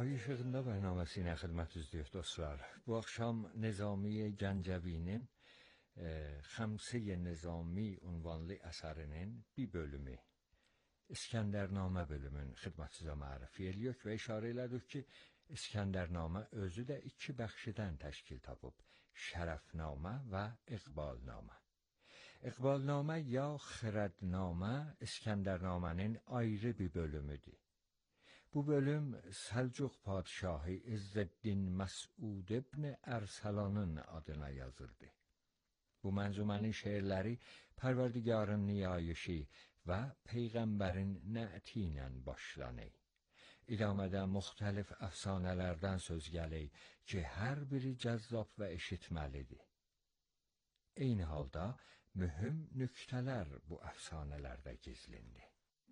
Ay Işığında bərnaməsinə xidmət üzləyir dostlar. Bu axşam Nizami Gəncəvinin Xəmsə-i Nizami unvanlı əsərinin bir bölümü, İskəndərnamə bölümünün xidmətinizə mərifə edirik və işarə elədik ki, İskəndərnamə özü də iki bəxşidən təşkil tapıb, Şərəfnamə və İqbalnamə. İqbalnamə ya Xirədnamə İskəndərnamənin ayrı bir bölümüdür. Bu bölüm Səlcuq padişahı İzzəddin Məsud ibn Ərsalanın adına yazıldı. Bu mənzumənin şeirləri Pərverdigarın niyayişi və Peyğəmbərin nəti ilə başlanır. İdamədə müxtəlif əfsanələrdən söz gəlir ki, hər biri cəzzab və eşitməlidir. Eyni halda mühüm nüktələr bu əfsanələrdə gizlindi.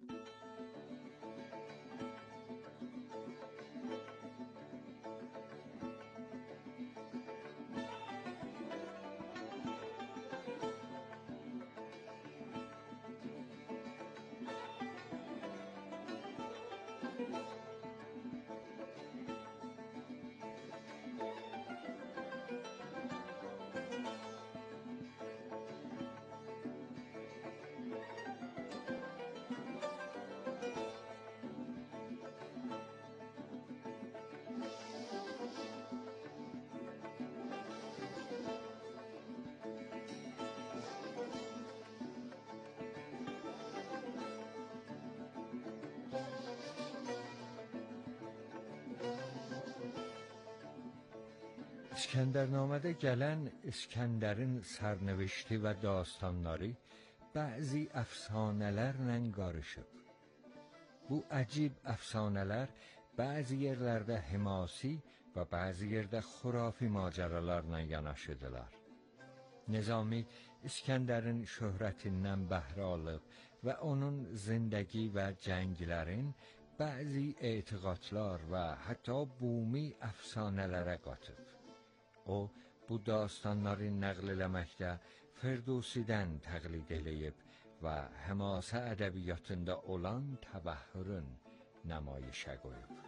İskəndərnamədə gələn İskəndərin sərnövişti və dastanları bəzi əfsanələrlə qarışıb. Bu əcib əfsanələr bəzi yerlərdə himasi və bəzi yerdə xurafi macəralarla yanaşıdılar. Nizami İskəndərin şöhrətindən bəhrə alıb və onun zindəgi və cənglərin bəzi etiqadlar və hətta bumi əfsanələrə qatıb. O, bu dastanları nəql eləməkdə Ferdusidən təqlid eləyib və həmasə ədəbiyyatında olan təbəhhürün nəmayişə qoyub.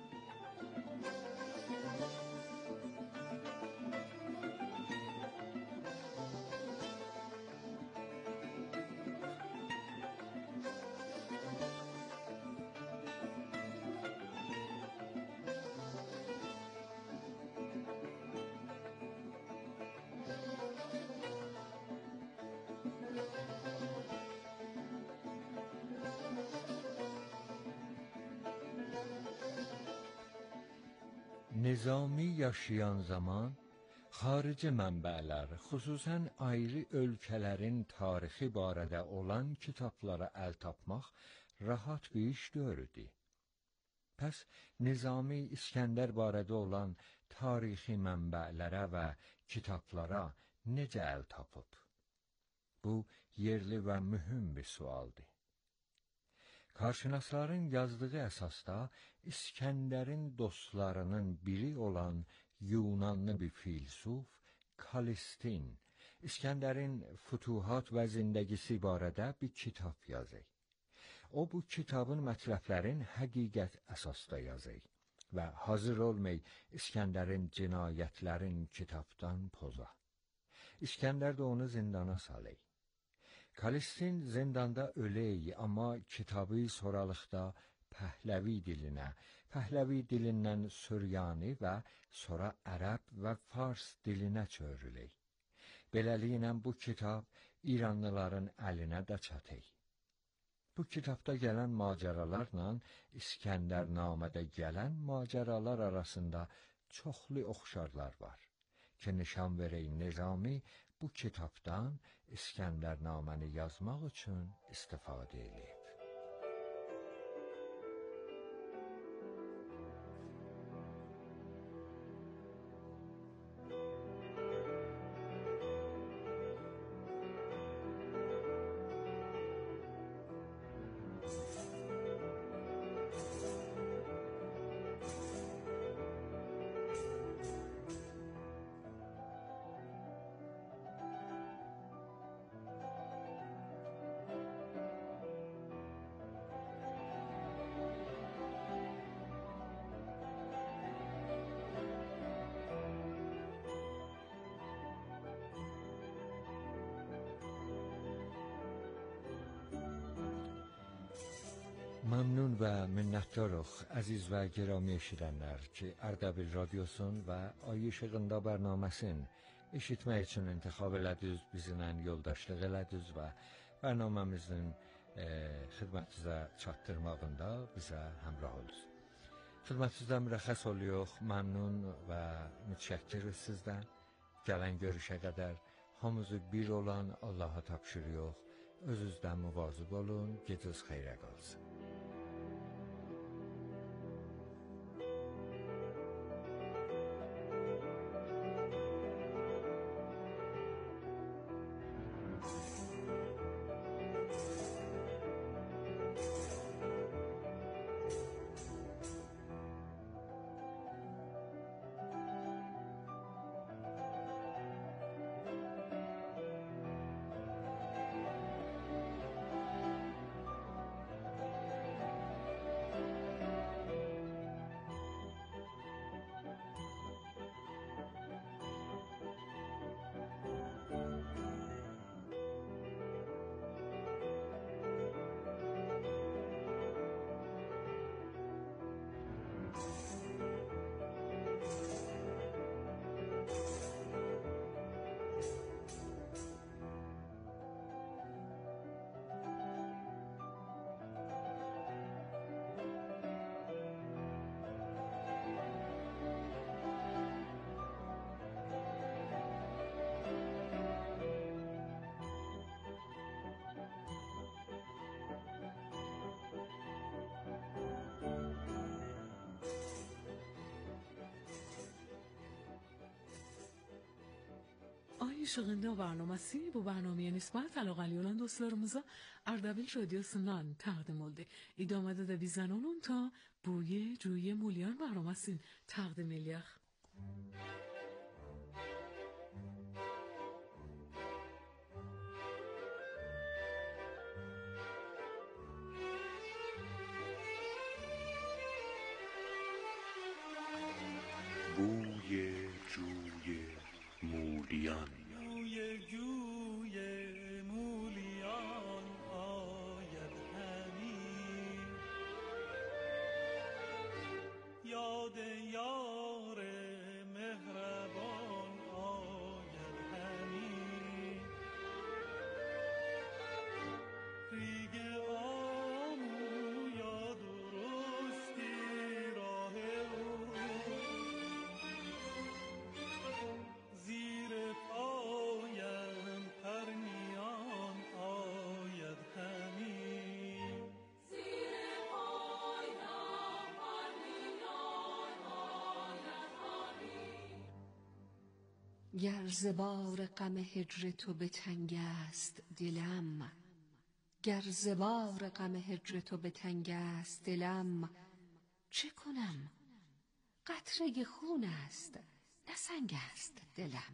Nizami yaşayan zaman xarici mənbələr, xüsusən ayrı ölkələrin tarixi barədə olan kitablara əl tapmaq rahat bir iş deyildi. Pəs Nizami İskəndər barədə olan tarixi mənbələrə və kitablara necə əl tapıb? Bu yerli və mühüm bir sualdır. Karşınasların yazdığı əsasda İskəndərin dostlarının biri olan Yunanlı bir filsuf Kalistin, İskəndərin fütuhat və zindəgisi barədə bir kitab yazır. O, bu kitabın mətləblərin həqiqət əsasda yazır və hazır olmay İskəndərin cinayətlərin kitabdan poza. İskəndər də onu zindana salır. Kalistin zindanda öley, amma kitabı sonralıqda Pəhləvi dilinə, Pəhləvi dilindən Süryani və sonra Ərəb və Fars dilinə çevrilir. Beləliklə bu kitab İranlıların əlinə də çatır. Bu kitabda gələn macəralarla İskəndərnamədə gələn macəralar arasında çoxlu oxşarlar var ki, nişan verək Nizami bu kitabdan İskəndərnaməni yazmaq üçün istifadə edib. Məmnun və minnətdarıq əziz və girami eşidənlər ki, Ərdəbil Radiosun və Ay İşığında bərnaməsin eşitmək üçün intixab elədiniz, bizimlə yoldaşlıq elədiniz və bərnaməmizin xidmətinizə çatdırmağında bizə həmrah olunuz. Xidmətinizdən mürəxxəs oluyoruz, məmnun və mütşəkkiriz sizdən. Gələn görüşə qədər hamımızı bir olan Allah'a tapşırıyoruz. Özünüzdən müvazib olun, gecəniz xeyrə qalsın. Ay Işığında barnaməsi bu barnaməyə nisbət əlaqəli olan dostlarımıza Ərdəbil Radiosundan təqdim oldu. İdamada da bizden olun ta Buye Cuye Mulyan barnaməsin təqdim eləyək. بوی جوی مولیان بوی جوی مولیان آید همی یاد یار مهربان آید همی ریگ آمو یا درستی راه او زیر پایم پرنیان آید همی زیر پایم پرنیان آید همی گر ز بار غم هجر تو به تنگ است دلم گر ز بار غم هجر تو به تنگ است دلم چه کنم قطره خون است نه سنگ است دلم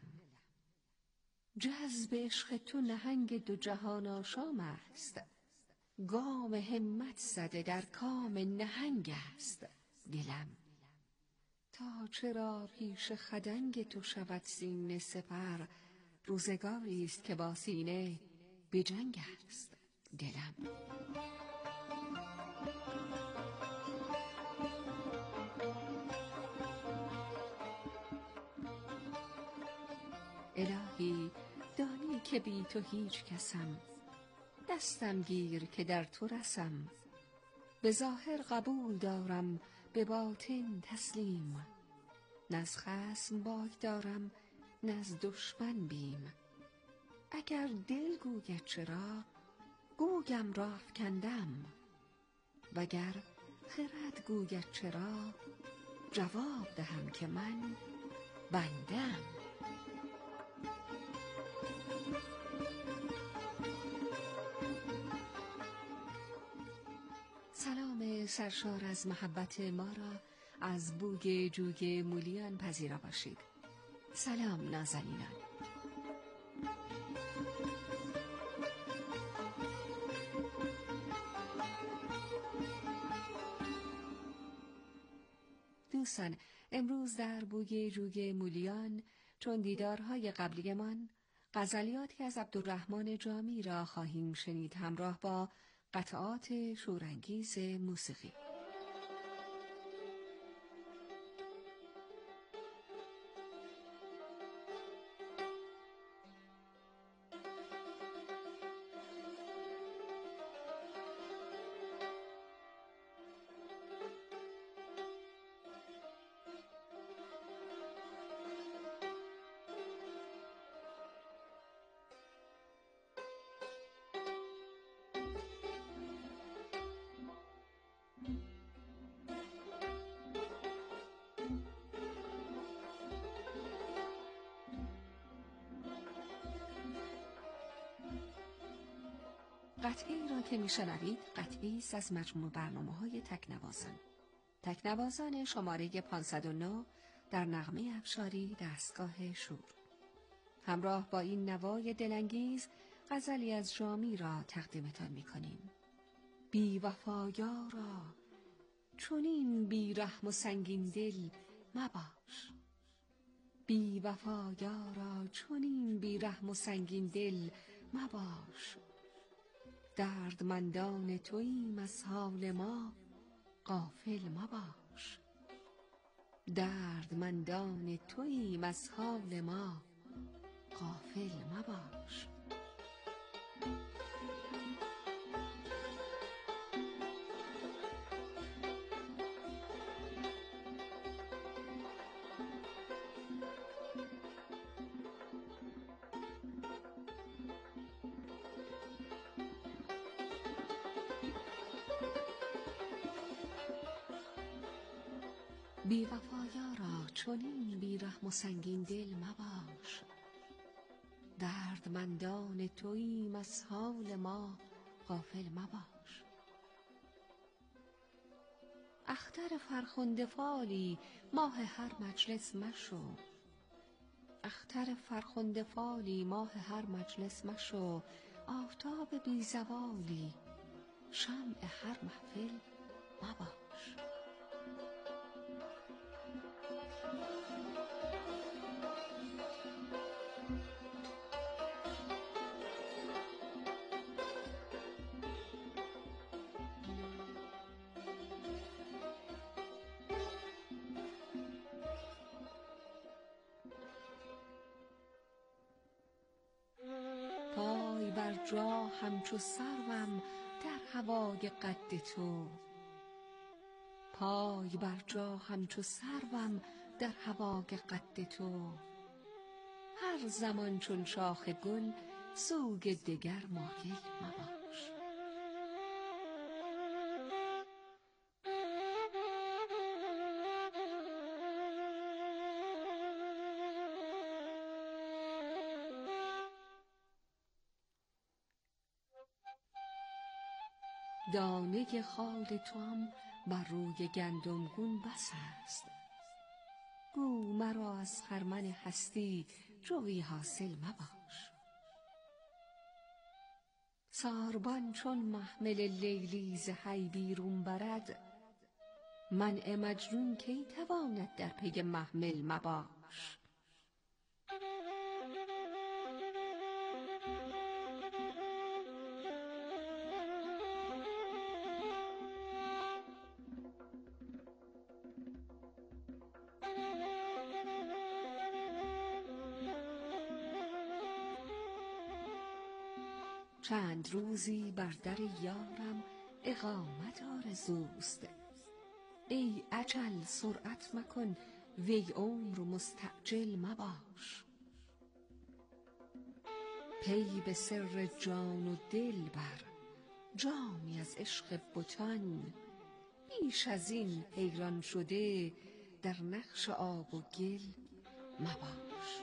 جذب عشق تو نهنگ دو جهان آشام است گام همت زده در کام نهنگ است دلم تا چرا پیش خدنگ تو شود سینه سپر روزگاری است که با سینه به جنگ است دلم الهی دانی که بی تو هیچ کسم دستم گیر که در تو رسم به ظاهر قبول دارم به باطن تسلیم نه از خصم باک دارم نه از دشمن بیم اگر دل گوید چرا گویم را افکندم وگر خرد گوید چرا جواب دهم که من بندم سلام سرشار از محبت ما را از بوی جوی مولیان پذیرا باشید. سلام نازنینان. دوستان، امروز در بوی جوی مولیان چون دیدارهای قبلیمان غزلیاتی از عبدالرحمن جامی را خواهیم شنید همراه با قطعات شورانگیز موسیقی. قطعی را که میشنوید قطعی است از مجموع برنامه‌های تکنوازان. تکنوازان شماره 509 در نغمه افشاری دستگاه شور. همراه با این نوای دلانگیز غزلی از جامی را تقدیمتان می‌کنیم. بی وفایارا چنین بی رحم و سنگین دل مباش. بی وفایارا چنین بی رحم و سنگین دل مباش. دردمندان توییم از حال ما غافل مباش. دردمندان توییم از حال ما غافل مباش. بی وفایارا چنین بی رحم و سنگین دل مباش. دردمندان توییم از حال ما غافل مباش. اختر فرخنده فالی ماه هر مجلس مشو. اختر فرخنده فالی ماه هر مجلس مشو. آفتاب بی زوالی شمع هر محفل مباش. پای بر جا همچو سروم در هوای قد تو. پای بر جا همچو سروم در هوای قد تو. هر زمان چون شاخ گل سوی دگر مایل مباش. دانه خال توام بر روی گندمگون بس است. گو مرا از خرمن هستی جوی حاصل مباش. ساربان چون محمل لیلی ز حی بیرون برد. منع مجنون کی تواند در پی محمل مباش. چند روزی بر در یارم اقامت آرزوست. ای اجل سرعت مکن وی عمر مستعجل مباش. پی به سر جان و دل بر جامی از عشق بتان. بیش از این حیران شده در نقش آب و گل مباش.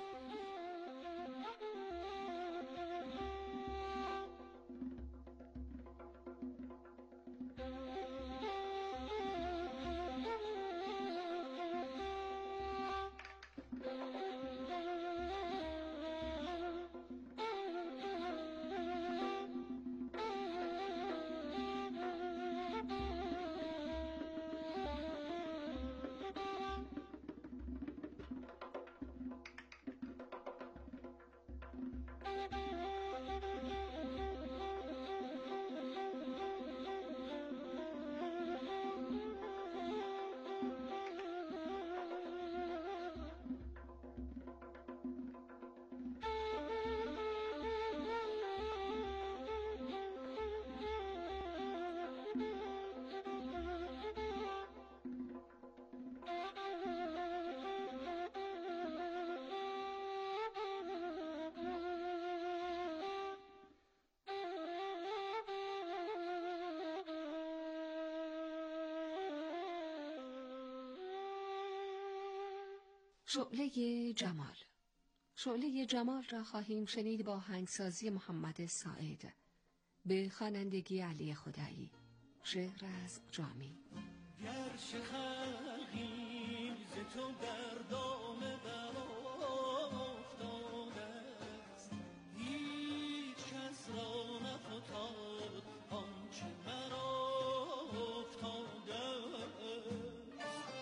شعله جمال. شعله جمال را خواهیم شنید با آهنگسازی محمد ساعد به خوانندگی علی خدایی. شعر از جامی. گرچه خلقی ز تو در دام غم افتاده است، هیچ کس را نفتاد آنچه مرا افتاده است.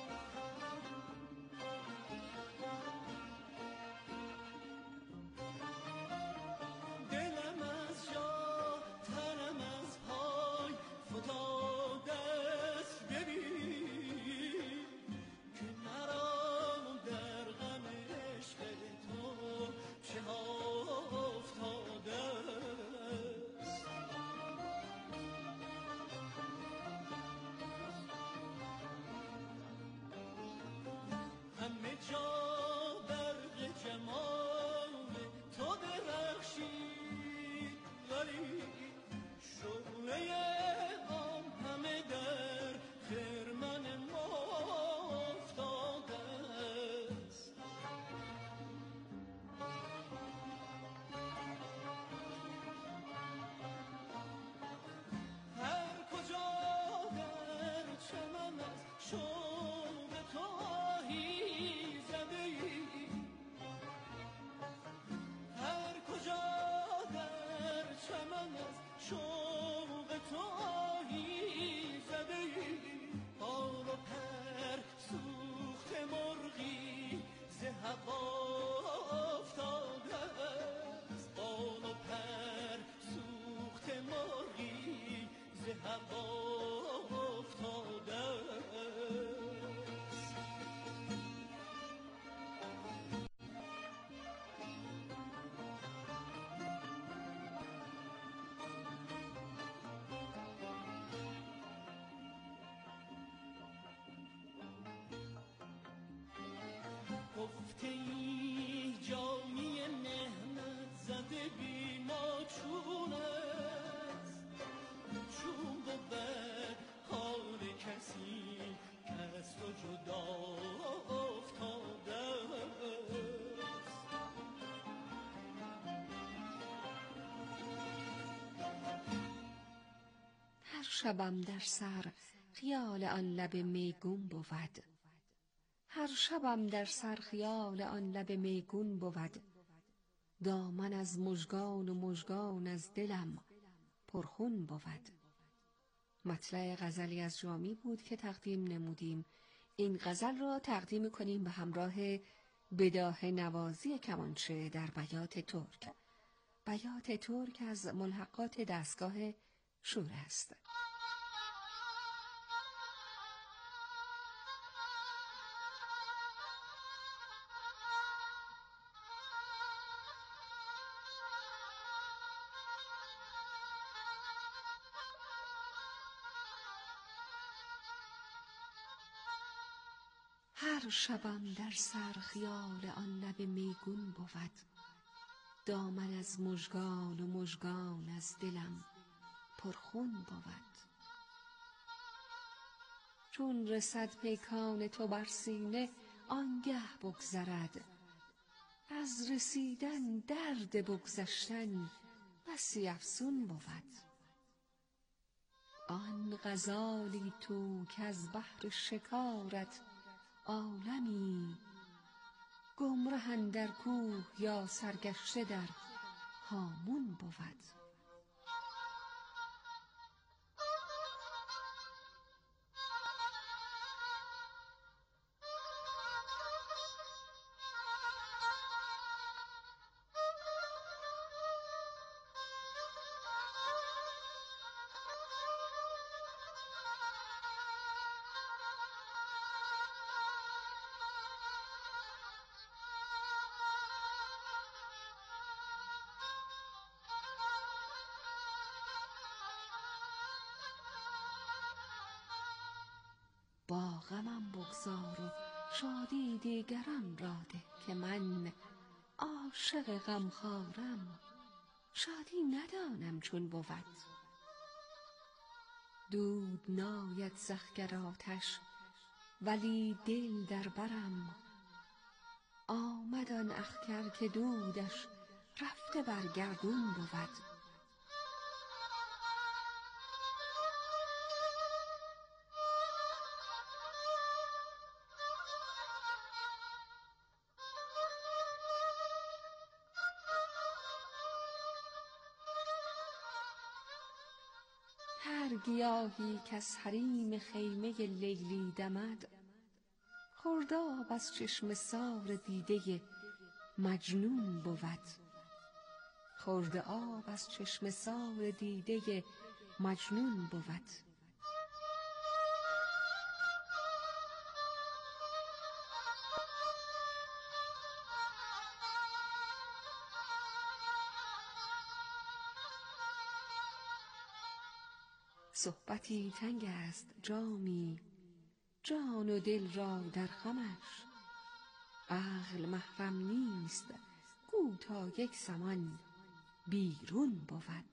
دلم از جا تنم از پای فتاده است، ببین که مرا در غم عشق تو چه ها افتاده است. همه جا برق جمال تو درخشید، ولی شعله آن همه در خرمن ما افتاده است. هر کجا در چمن از شوق تو آهی زده ای، هر کجا در چمن از شوق تو آهی زده ای، بال و پر سوخت مرغی ز هوا افتاده است، بال و پر سوخت مرغی ز هوا افتاده است. گفته ای جانی مهنت زده بی ما چون است، چون بود حال کسی که از تو جدا افتاده است. هر شبم در سر خیال آن لب میگون بود، هر شبم در سر خیال آن لب میگون بود، دامن از مژگان و مژگان از دلم پرخون بود. مطلع غزلی از جامی بود که تقدیم نمودیم. این غزل را تقدیم کنیم به همراه بداهه نوازی کمانچه در بیات ترک. بیات ترک از ملحقات دستگاه شور است. هر شبم در سر خیال آن لب میگون بود، دامن از مژگان و مژگان از دلم پرخون بود. چون رسد پیکان تو بر سینه آنگه بگذرد، از رسیدن درد بگذشتن بسی افزون بود. آن غزالی تو که از بحر شکارت عالمی، گمره اندر کوه یا سرگشته در هامون بود. با غمم بگذار و شادی دیگران را ده، که من عاشق غمخوارم شادی ندانم چون بود. دود ناید ز اخگر آتش ولی دل در برم، آمد آن اخگر که دودش رفته بر گردون بود. هر گیاهی کز حریم خیمه لیلی دمد، خورد آب از چشمه سار دیده مجنون بود. خورد آب از چشمه سار دیده مجنون بود. صحبتی تنگ است جامی، جان و دل را در خمش. عقل محرم نیست، گو تا یک زمان بیرون بود.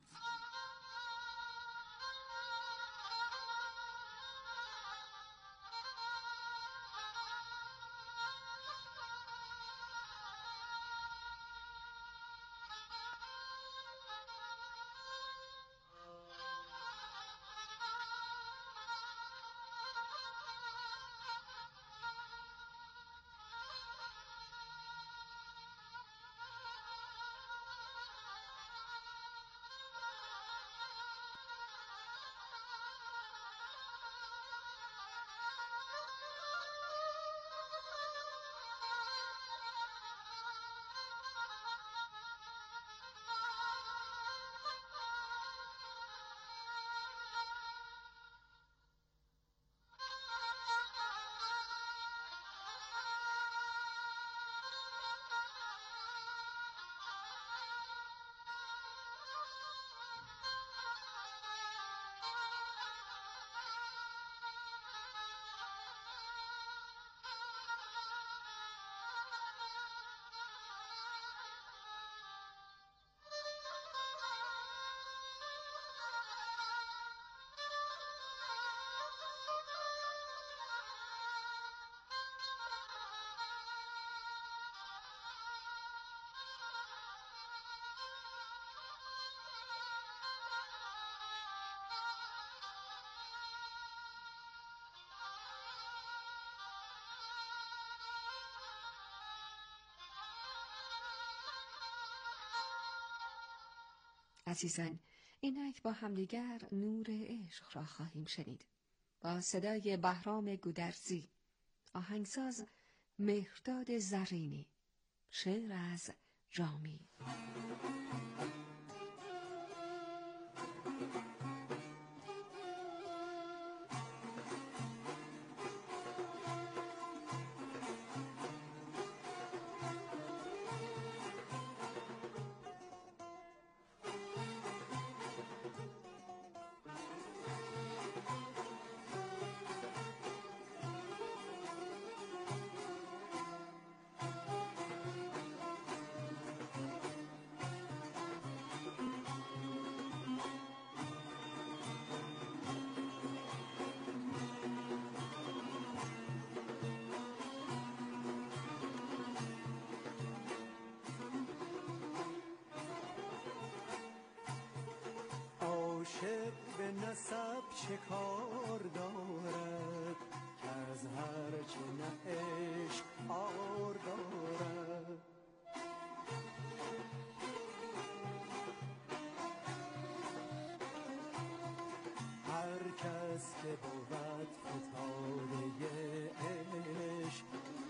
عزیزان، اینک با همدیگر نور عشق را خواهیم شنید. با صدای بهرام گودرزی، آهنگساز مهرداد زرینی، شعر از جامی. عاشق به نسب چه کار دارد که از هر چه نه عشق عار دارد. هر کس که بود فتاده عشق،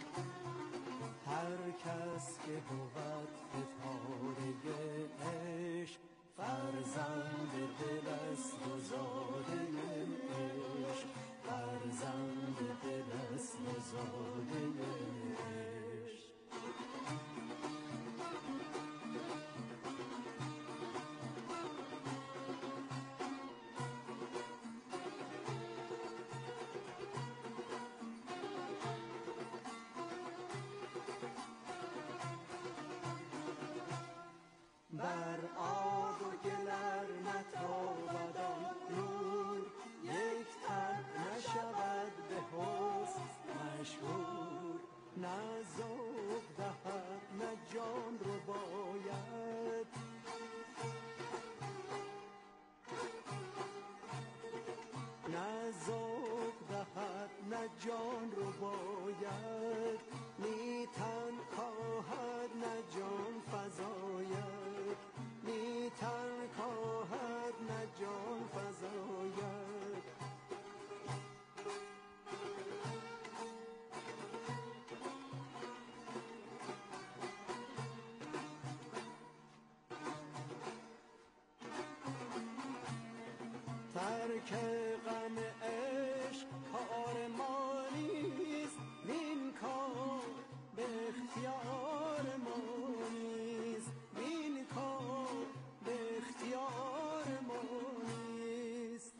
هر کس که بود فتاده عشق، فرزند دل است و زاده عشق، فرزند دل است و زاده عشق. نه ذوق دهد نه جان رو باید، نه ذوق دهد نه جان رو باید، نی تن خواهد نه جان فزاید، نی تن خواهد نه جان فزاید. ترک غم عشق کار ما نیست، وین کار به اختیار ما نیست، وین کار به اختیار ما نیست.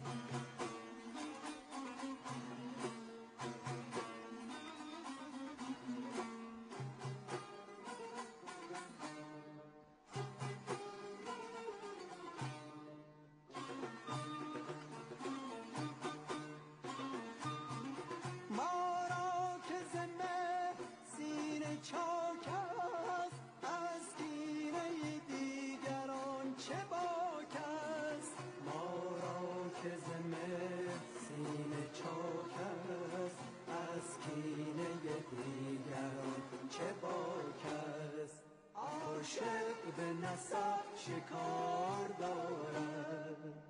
ما را که ز مهر سینه چاک است، از کینه دیگران چه باک است. ما را که ز مهر سینه چاک است، از کینه دیگران چه باک است. عاشق به نسب شکار دارد،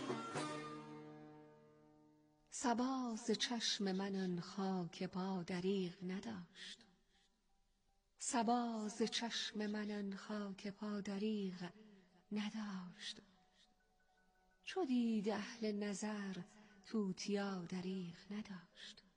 صبا ز چشم من آن خاک پا دریغ نداشت، صبا ز چشم من آن خاک پا دریغ نداشت. چو دید اهل نظر توتیا دریغ نداشت،